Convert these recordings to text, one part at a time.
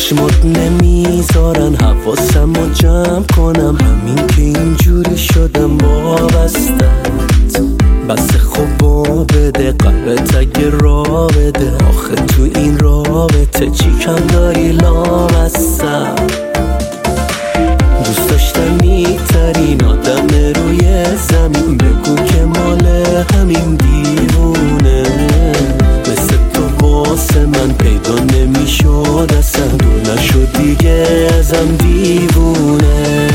چشمات نمیذارن حواسمو جمع کنم، همین که اینجوری شدم وابستت. بس خوبا بده قلبت اگه را بده، آخه تو این رابطه چی کم داری لامصب. دوست داشتنی ترین آدم روی زمین، بگو که مال همین دیوونه. مثل تو واسه من پیدا نمیشد اصلا، دور نشد دیگه ازم دیوونه.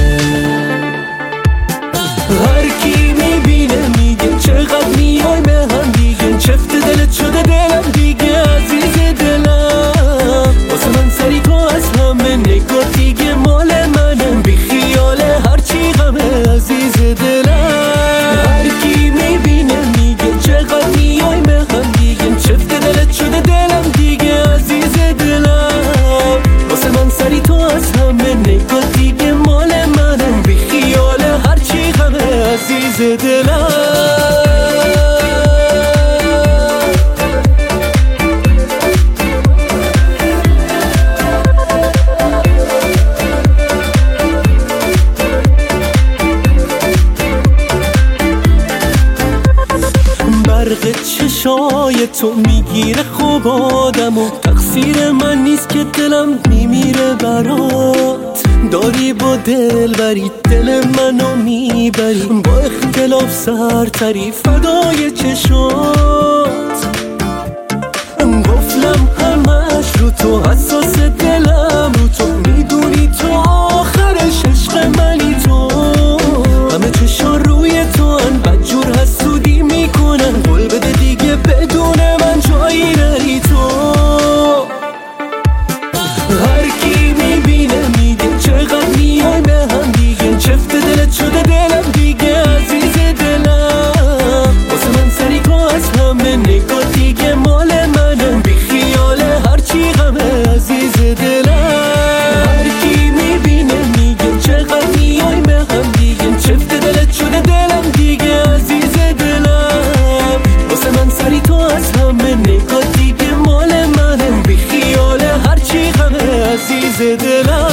هر کی میبینه میگه چقدر میای به هم دیگه، چفت دلت شده دلم دیگه عزیز دلم. واسه من سری تو از همه نگاه دیگه مال منم، بی خیاله هرچی غمه عزیز دلم. هر کی میبینه میگه چقدر میای به هم دیگه، چفت دلت شده دلم دیگه عزیز دلم. واسه من سری تو از همه نگاه دیگه مال منم، بی خیاله هرچی غمه عزیز دلم. برق چشای تو میگیره خوب آدمو، تقصیر من نیست که دلم میمیره برات. داری با دل بری دل منو میبری، با اختلاف سرتری فدای چشات. گفتم همش رو تو، حساس دلم رو تو، میدونی تو آخرش عشق منی تو. همه چشان روی تو ان بدجور حسودی میکنن، قول بده دیگه بدون من جایی نری تو. هر کی میبینه میگه چقدر میای به هم دیگه، چفت دلت شده دلم دیگه عزیز دلم. واسه من سری تو از همه نگاه دیگه مال منم، بی خیاله هرچی غمه عزیز دلم. هر کی میبینه میگه چقدر میای به هم دیگه، چفت دلت شده دلم دیگه عزیز دلم. واسه من سری تو از همه نگاه دیگه مال منم، بی خیاله هرچی غمه عزیز دلم.